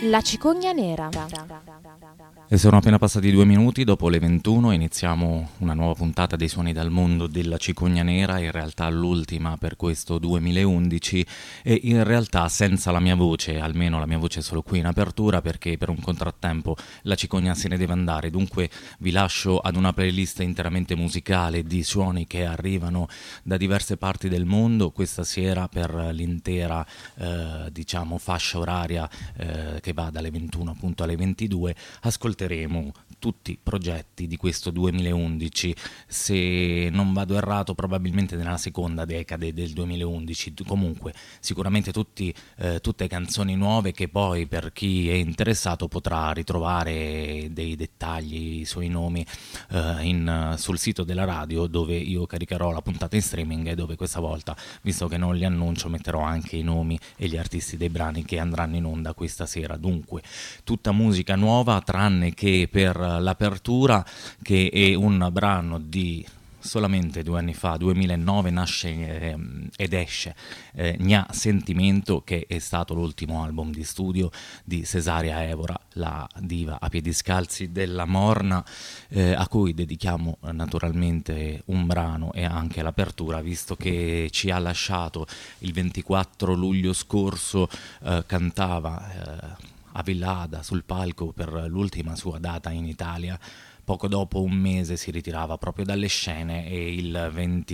La cicogna nera. E sono appena passati 2 minuti dopo le 21, iniziamo una nuova puntata dei Suoni dal Mondo della Cicogna Nera, in realtà l'ultima per questo 2011 e in realtà senza la mia voce, almeno la mia voce è solo qui in apertura perché per un contrattempo la cicogna se ne deve andare, dunque vi lascio ad una playlist interamente musicale di suoni che arrivano da diverse parti del mondo questa sera per l'intera fascia oraria che va dalle 21 appunto alle 22. Ascolteremo tutti i progetti di questo 2011, se non vado errato probabilmente nella seconda decade del 2011, comunque sicuramente tutte canzoni nuove che poi per chi è interessato potrà ritrovare dei dettagli sui nomi sul sito della radio, dove io caricherò la puntata in streaming e dove questa volta, visto che non li annuncio, metterò anche i nomi e gli artisti dei brani che andranno in onda questa sera. Dunque tutta musica nuova tranne che per l'apertura, che è un brano di solamente 2 anni fa, 2009, nasce ed esce Gna Sentimento, che è stato l'ultimo album di studio di Cesaria Evora, la diva a piedi scalzi della Morna, a cui dedichiamo naturalmente un brano e anche l'apertura, visto che ci ha lasciato il 24 luglio scorso, cantava a Villada sul palco per l'ultima sua data in Italia. Poco dopo, un mese, si ritirava proprio dalle scene e il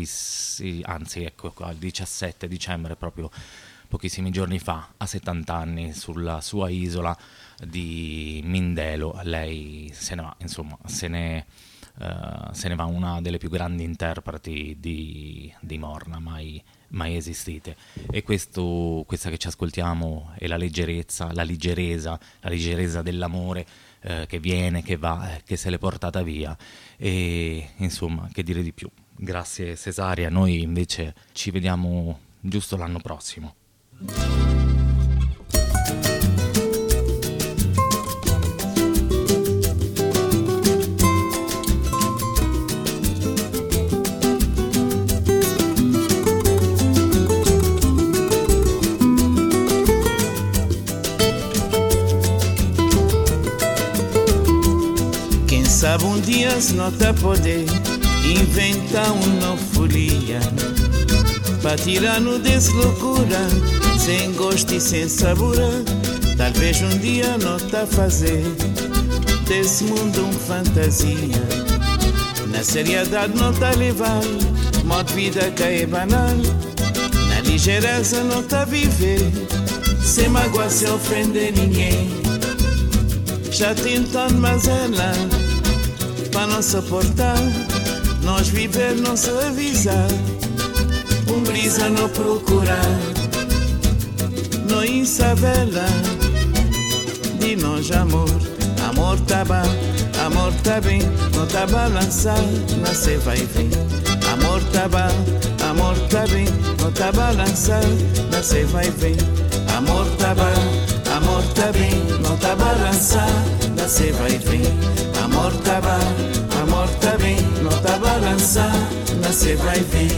17 dicembre, proprio pochissimi giorni fa, a 70 anni, sulla sua isola di Mindelo, lei se ne va, insomma, se ne va una delle più grandi interpreti di Morna mai esistite. E questa che ci ascoltiamo è la leggerezza dell'amore, che viene, che va, che se l'è portata via, e insomma, che dire di più. Grazie Cesaria, noi invece ci vediamo giusto l'anno prossimo. Sabe dia se não tá poder inventar uma folia para tirar-nos dessa loucura, sem gosto e sem sabor. Talvez dia não tá fazer desse mundo fantasia. Na seriedade não tá levar modo de vida que é banal. Na ligeireza não tá viver sem magoar, sem ofender ninguém. Já tentando, mas ela para não suportar, nós viver, não se avisar, brisa não procurar, não insabela, de nós amor tá bom, amor tá bem, não tá balançar, nascer vai vir, amor tá bom, amor tá bem, não tá balançar, nascer vai vir, amor tá bom, amor tá bem, não tá balançar, nascer vai vir. Amor tá bem, não tá balançar, nascer vai vir.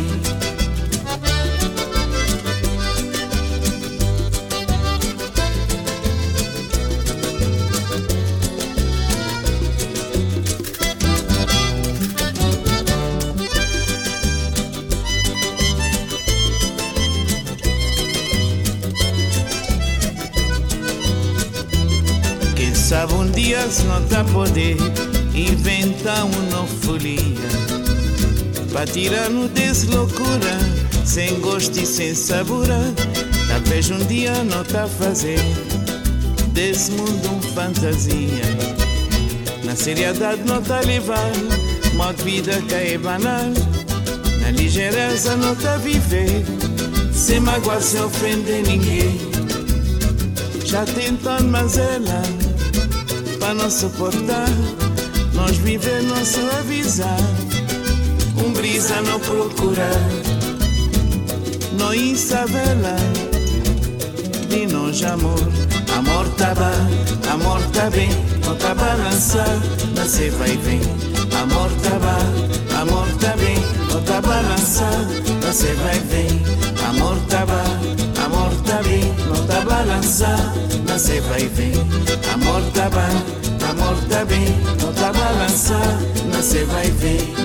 Quem sabe dia se não tá poder inventar uma folia para tirar-nos dessa loucura, sem gosto e sem sabor. Talvez dia não tá fazer desse mundo fantasia. Na seriedade não tá levar modo de vida que é banal. Na ligeireza não tá viver sem magoar, sem ofender ninguém. Já tentando, mas ela para não suportar, nós viver, não se avisar, brisa não procurar, não insabela, de nós amor tá bom, amor tá bem, não tá balançar, nascer vai vir, amor tá bom, amor tá bem, não tá balançar, nascer vai vir, amor tá bom, amor tá bem, não tá balançar, mas cê vai ver. Amor tá bem, não tá balançar, mas cê vai ver.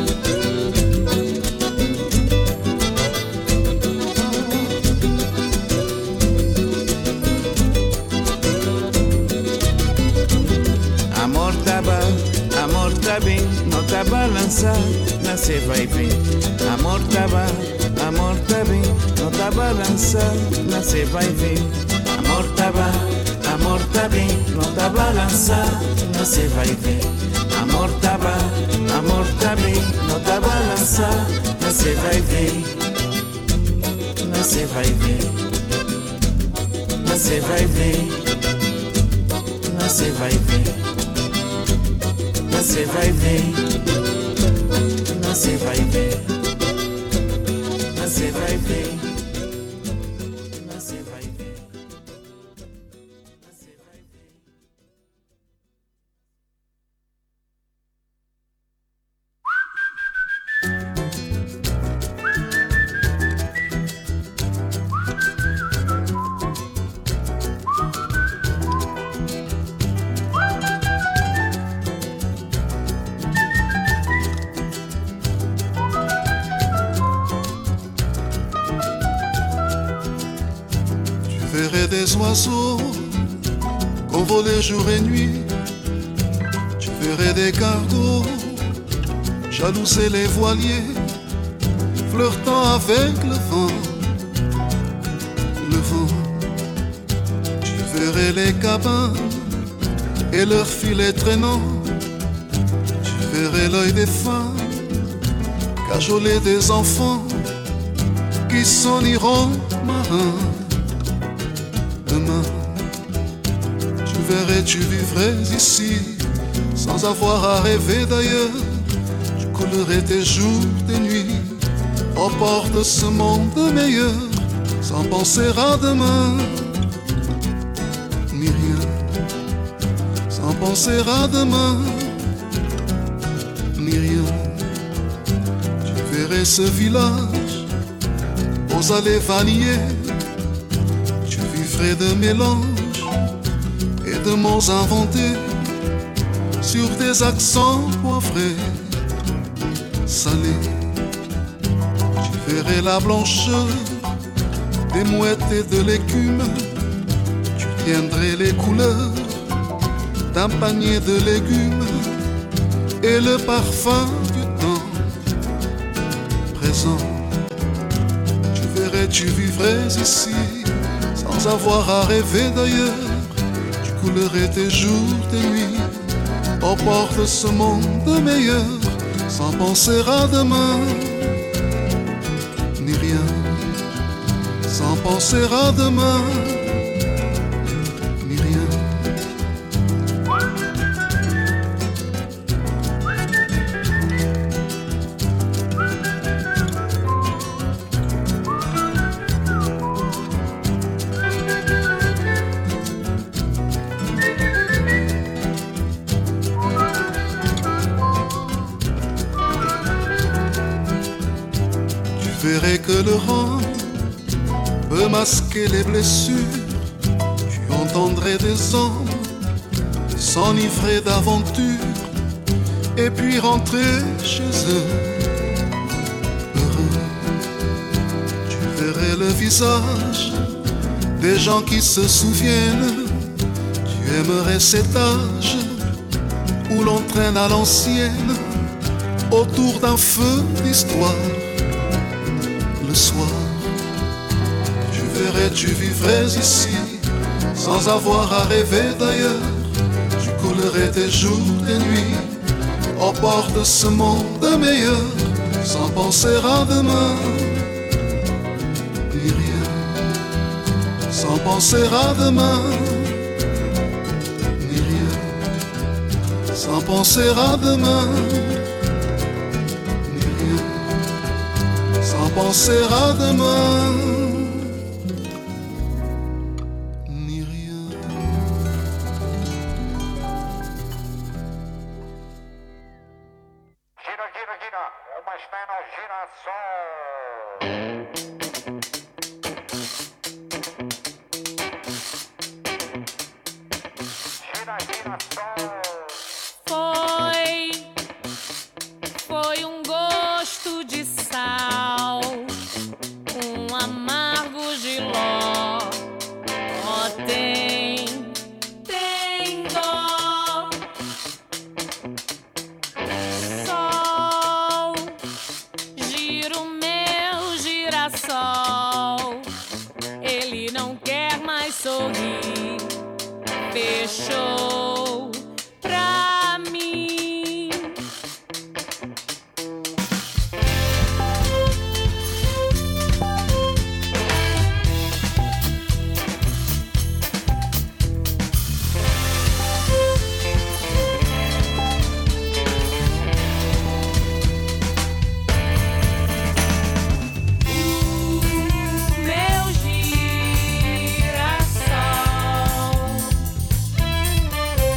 Amor tá bem, não tá balançar, mas cê vai ver. Amor tá bem, não tá balançar, mas cê vai ver. Amor tá bem, não tá balançar, mas cê vai ver. Amor tá bem, não tá balançar, mas cê vai ver. Mas cê vai ver. Mas cê vai ver. Mas cê vai ver. Você vai ver, você vai ver, você vai ver, você vai ver, você vai ver. Des oiseaux convoler jour et nuit. Tu verrais des cargos jalouser les voiliers, flirtant avec le vent. Tu verrais les cabanes et leurs filets traînants. Tu verrais l'œil des femmes cajoler des enfants qui s'en iront marins. Demain, tu verrais, tu vivrais ici, sans avoir à rêver d'ailleurs. Tu coulerais tes jours, tes nuits, aux portes de ce monde meilleur, sans penser à demain, ni rien. Sans penser à demain, ni rien. Tu verrais ce village aux allées vanillées. De mélanges et de mots inventés sur des accents poivrés, salés. Tu verrais la blancheur des mouettes et de l'écume. Tu tiendrais les couleurs d'un panier de légumes et le parfum du temps présent. Tu verrais, tu vivrais ici, sans avoir à rêver d'ailleurs. Tu coulerais tes jours, tes nuits, aux portes de ce monde meilleur, sans penser à demain, ni rien. Sans penser à demain, ni rien. Que le rang peut masquer les blessures. Tu entendrais des hommes s'enivrer d'aventure et puis rentrer chez eux heureux. Tu verrais le visage des gens qui se souviennent. Tu aimerais cet âge où l'on traîne à l'ancienne autour d'un feu d'histoire. Le soir, tu verrais, tu vivrais ici, sans avoir à rêver d'ailleurs. Tu coulerais tes jours, tes nuits, aux portes de ce monde meilleur, sans penser à demain, ni rien. Sans penser à demain, ni rien. Sans penser à demain, penser à demain, ni rien. Gira, gira, gira, uma espera girassol. girassol. Ele não quer mais sorrir. Fechou pra mim. Meu girassol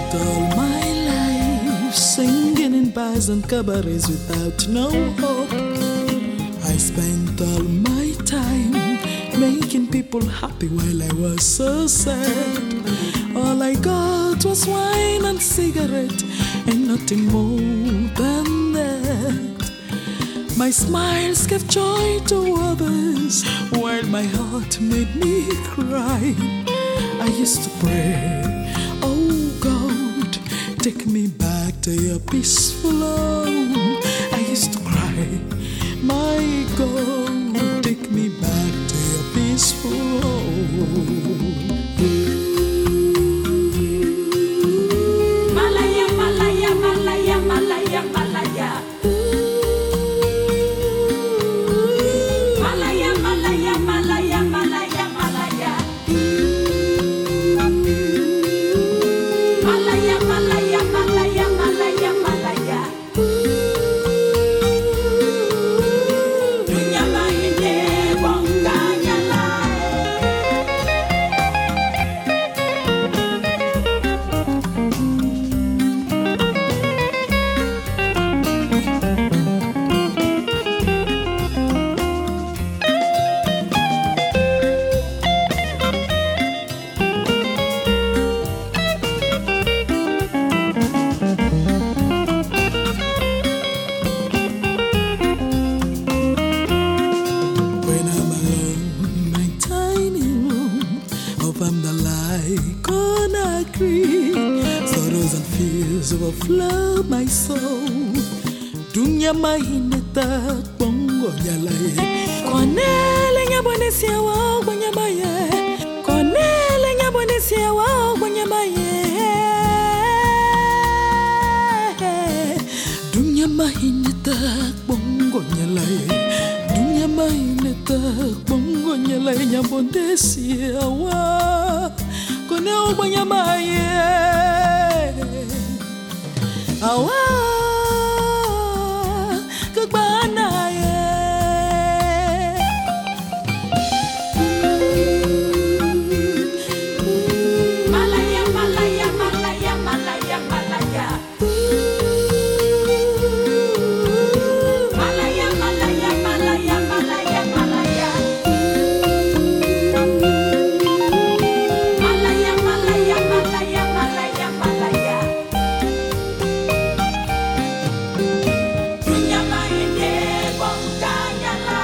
spent all my life singing in bars and cabarets without no hope. I spent all my time making people happy while I was so sad. All I got was wine and cigarette and nothing more than that. My smiles gave joy to others while my heart made me cry. I used to pray, oh God, take me back to your peaceful home. I used to cry, my God, take me back to your peaceful home. Malaya, Malaya, Malaya, Malaya, Malaya. Malaya, Malaya, Malaya, Malaya, Malaya. Malaya, Malaya, Malaya, Malaya, Malaya. Dunya maine bonganya la. When I'm alone in my tiny room, hope I'm the light gonna agree. Sorrows and fears overflow my soul. Dunya mahineta bongo nyalaye. Konele nyabonesia wa bonyamaye. Konele nyabonesia wa bonyamaye. Dunya mahineta bongo nyalaye. Dunya mahineta bongo nyalaye nyabonesia wa kone bonyamaye. Awa kagbanaye. Malaya, Malaya, Malaya, Malaya, Malaya. Malaya, Malaya, Malaya, Malaya, Malaya. Malaya, Malaya, Malaya, Malaya, Malaya. Dunya maine bonganya la.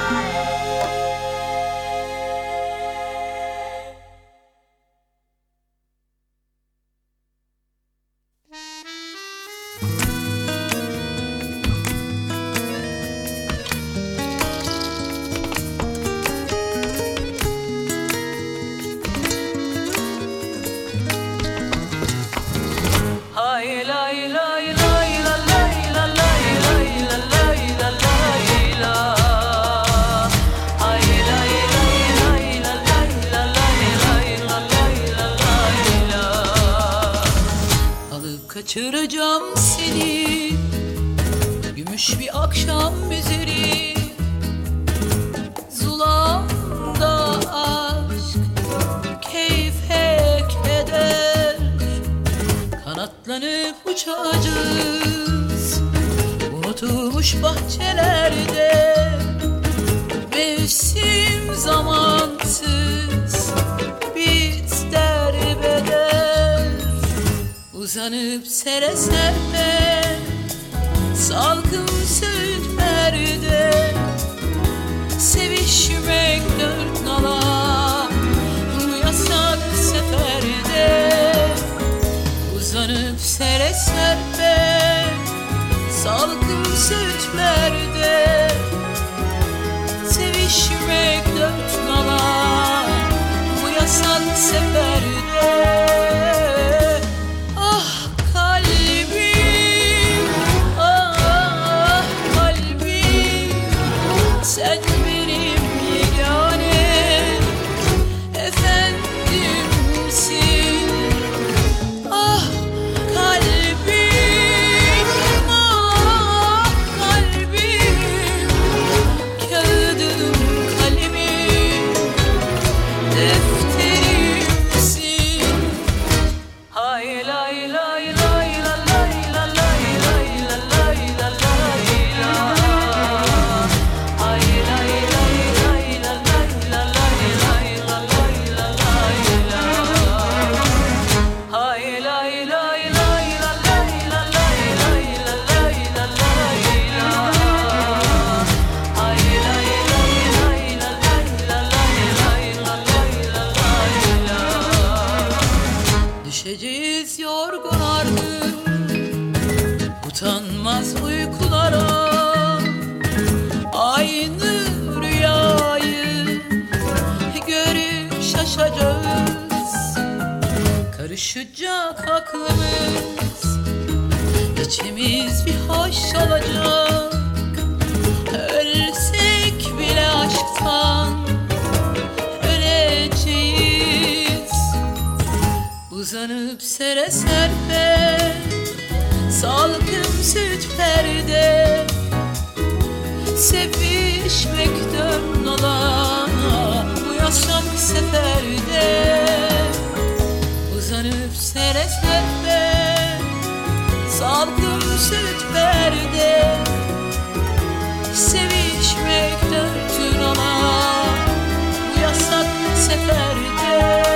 Alıp kaçıracağım seni, gümüş bir akşam üzeri. Zulanda aşk keyfe keder, kanatlanıp uçacağız unutulmuş bahçelerde. Mevsim zamansız bit derbeder, uzanıp sere sere salkım söğütlerde. Sevişmek dört nala, bu yasak seferde. Uzanıp sere sere salkım söğütlerde. Sevişmek dört nala, bu yasak seferde. Ah kalbim, ah kalbim, sen benim yegane efendimsin. Ah kalbim, kağıdınım kalemim. Düşeceğiz yorgun argın utanmaz uykulara, aynı rüyayı görüp şaşacağız. Karışacak aklımız, içimiz bir hoş olacak. Ölsek bile aşktan öleceğiz. Uzanıp sere serpe, salkım süt perde, sevişmekten olana bu yaşam seferde. Uzanıp sere serpe, salkım süt perde, sevişmekten olana bu yasak seferde.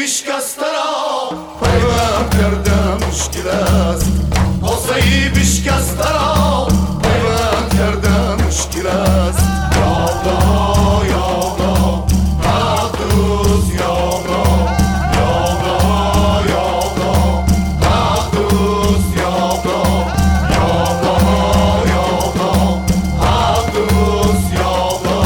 بشکسترا پیوند کرده مشکل است قصه بشکسترا پیوند کرده مشکل است یادا یادا مقدوس یادا یادا یادا مقدوس یادا یادا یادا مقدوس یادا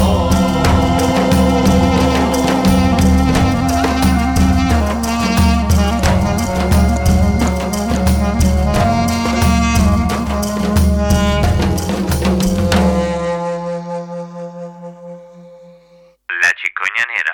La cicogna nera.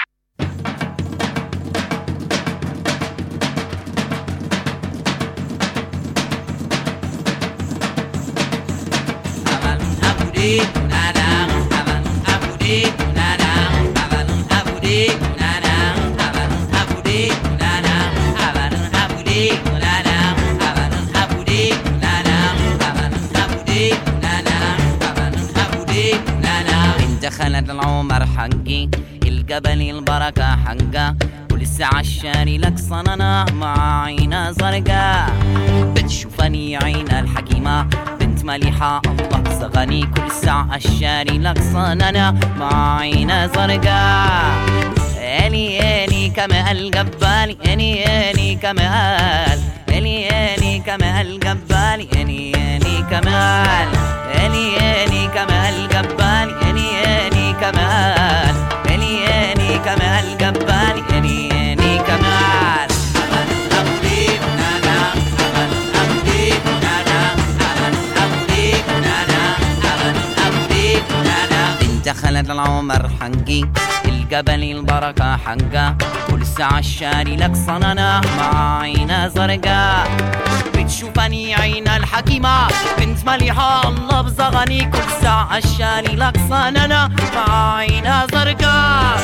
دخلت العمر حقي الجبل البركة حقه ولسه عشاني لك صننا مع عينة زرقاء بتشوفني عين الحكيمة بنت مليحة الله صغني كل ساعة عشاني لك صننا مع عينة زرقاء اني اني كما الجبال اني اني كمال اني اني كما الجبال اني اني كمال اني اني كما الجبال اني اني كمال اني اني كما الجبال اني اني كمال دخلت العمر حقي الجبل البركة حقه ولسه عشاني لك صننا مع عينة زرقاء بتشوفني عين الحكيمة بنت مليحة الله بزغني كل ساعة عشاني لك صننا مع عينة زرقاء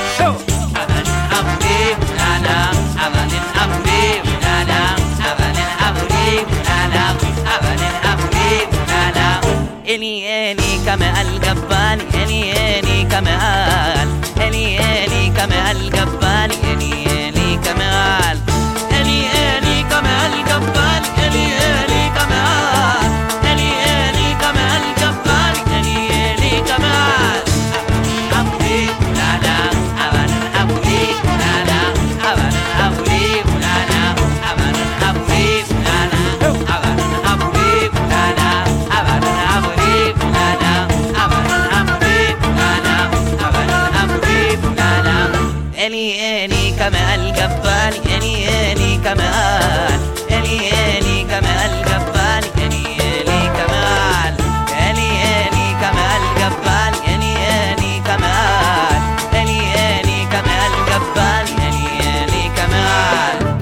اني اني كما الجبال اني اني كمال اني اني كما الجبال اني اني كمال اني اني كما الجبال اني اني كمال اني اني كما الجبال اني اني كمال ابدي لا لا ابدا ابدي لا لا ابدا ابدي لا لا ابدا ابدي لا لا ابدا ابدي لا لا ابدا اني اني كما الجبال اني اني كمال اني اني كما الجبال اني اني كمال اني اني كما الجبال اني اني كمال اني اني كما الجبال اني اني كمال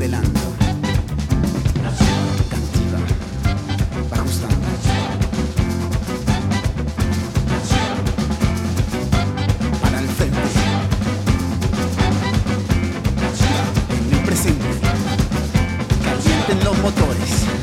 revelando. Cantiva, va ajustando. Para el frente. En el presente. Calienten los motores.